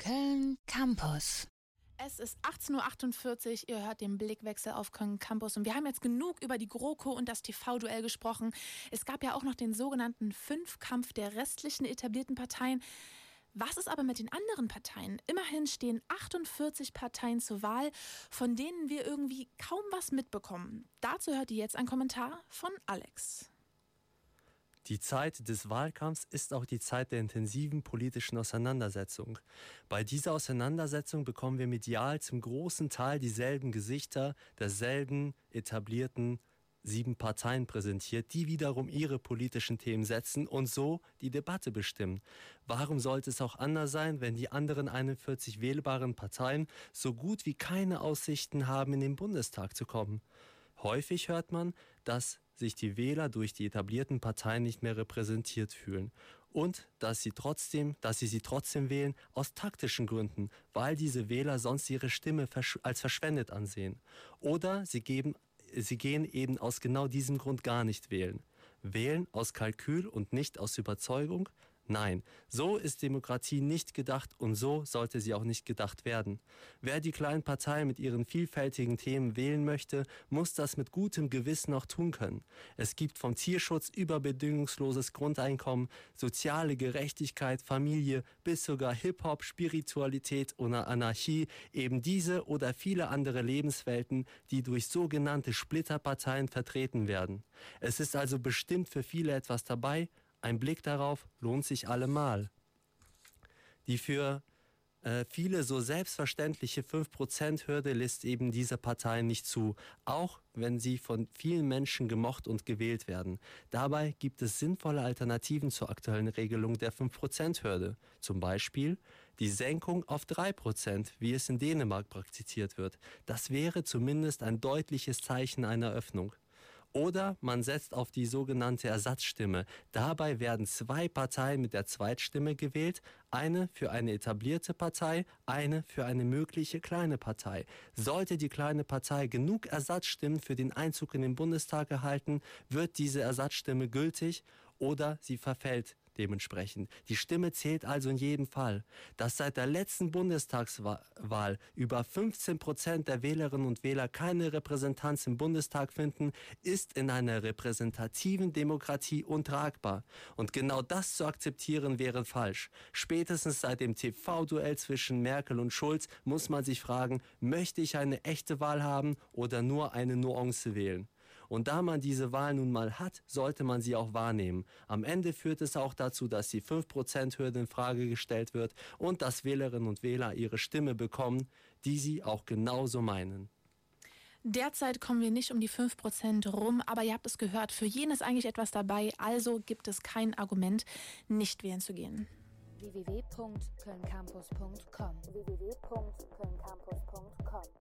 Köln Campus. Es ist 18.48 Uhr, ihr hört den Blickwechsel auf Köln Campus und wir haben jetzt genug über die GroKo und das TV-Duell gesprochen. Es gab ja auch noch den sogenannten Fünfkampf der restlichen etablierten Parteien. Was ist aber mit den anderen Parteien? Immerhin stehen 48 Parteien zur Wahl, von denen wir irgendwie kaum was mitbekommen. Dazu hört ihr jetzt ein Kommentar von Alex. Die Zeit des Wahlkampfs ist auch die Zeit der intensiven politischen Auseinandersetzung. Bei dieser Auseinandersetzung bekommen wir medial zum großen Teil dieselben Gesichter derselben etablierten 7 Parteien präsentiert, die wiederum ihre politischen Themen setzen und so die Debatte bestimmen. Warum sollte es auch anders sein, wenn die anderen 41 wählbaren Parteien so gut wie keine Aussichten haben, in den Bundestag zu kommen? Häufig hört man, dass sich die Wähler durch die etablierten Parteien nicht mehr repräsentiert fühlen und dass sie sie trotzdem wählen aus taktischen Gründen, weil diese Wähler sonst ihre Stimme als verschwendet ansehen. Oder sie gehen eben aus genau diesem Grund gar nicht wählen. Wählen aus Kalkül und nicht aus Überzeugung? Nein, so ist Demokratie nicht gedacht und so sollte sie auch nicht gedacht werden. Wer die kleinen Parteien mit ihren vielfältigen Themen wählen möchte, muss das mit gutem Gewissen auch tun können. Es gibt vom Tierschutz über bedingungsloses Grundeinkommen, soziale Gerechtigkeit, Familie bis sogar Hip-Hop, Spiritualität oder Anarchie eben diese oder viele andere Lebenswelten, die durch sogenannte Splitterparteien vertreten werden. Es ist also bestimmt für viele etwas dabei. Ein Blick darauf lohnt sich allemal. Die für viele so selbstverständliche 5%-Hürde lässt eben diese Parteien nicht zu, auch wenn sie von vielen Menschen gemocht und gewählt werden. Dabei gibt es sinnvolle Alternativen zur aktuellen Regelung der 5%-Hürde. Zum Beispiel die Senkung auf 3%, wie es in Dänemark praktiziert wird. Das wäre zumindest ein deutliches Zeichen einer Öffnung. Oder man setzt auf die sogenannte Ersatzstimme. Dabei werden 2 Parteien mit der Zweitstimme gewählt, eine für eine etablierte Partei, eine für eine mögliche kleine Partei. Sollte die kleine Partei genug Ersatzstimmen für den Einzug in den Bundestag erhalten, wird diese Ersatzstimme gültig oder sie verfällt dementsprechend. Die Stimme zählt also in jedem Fall. Dass seit der letzten Bundestagswahl über 15% der Wählerinnen und Wähler keine Repräsentanz im Bundestag finden, ist in einer repräsentativen Demokratie untragbar. Und genau das zu akzeptieren wäre falsch. Spätestens seit dem TV-Duell zwischen Merkel und Schulz muss man sich fragen, möchte ich eine echte Wahl haben oder nur eine Nuance wählen? Und da man diese Wahl nun mal hat, sollte man sie auch wahrnehmen. Am Ende führt es auch dazu, dass die 5%-Hürde in Frage gestellt wird und dass Wählerinnen und Wähler ihre Stimme bekommen, die sie auch genauso meinen. Derzeit kommen wir nicht um die 5% rum, aber ihr habt es gehört, für jeden ist eigentlich etwas dabei, also gibt es kein Argument, nicht wählen zu gehen. www.kölncampus.com